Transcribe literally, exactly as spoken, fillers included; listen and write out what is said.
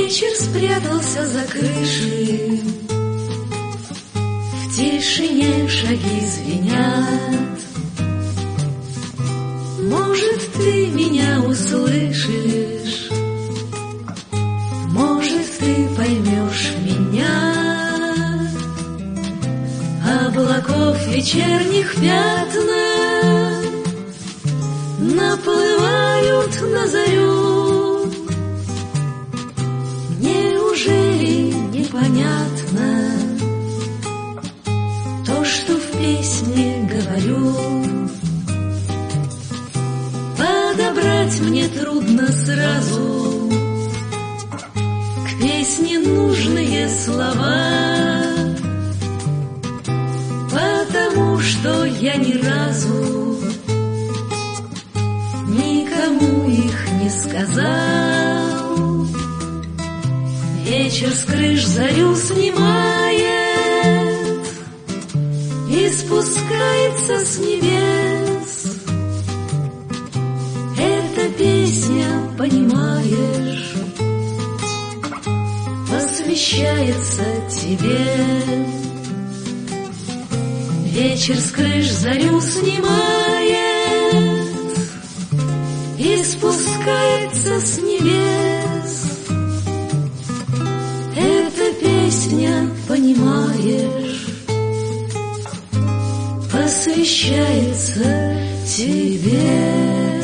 Вечер спрятался за крышей, в тишине шаги звенят. Может, ты меня услышишь, может, ты поймешь меня. Облаков вечерних пятна наплывают на зарю. Неужели непонятно то, что в песне говорю? Подобрать мне трудно сразу к песне нужные слова, потому что я ни разу никому их не сказал. Вечер с крыш зарю снимает и спускается с небес. Эта песня, понимаешь, посвящается тебе. Вечер с крыш зарю снимает и спускается с небес. Эта песня, понимаешь, посвящается тебе.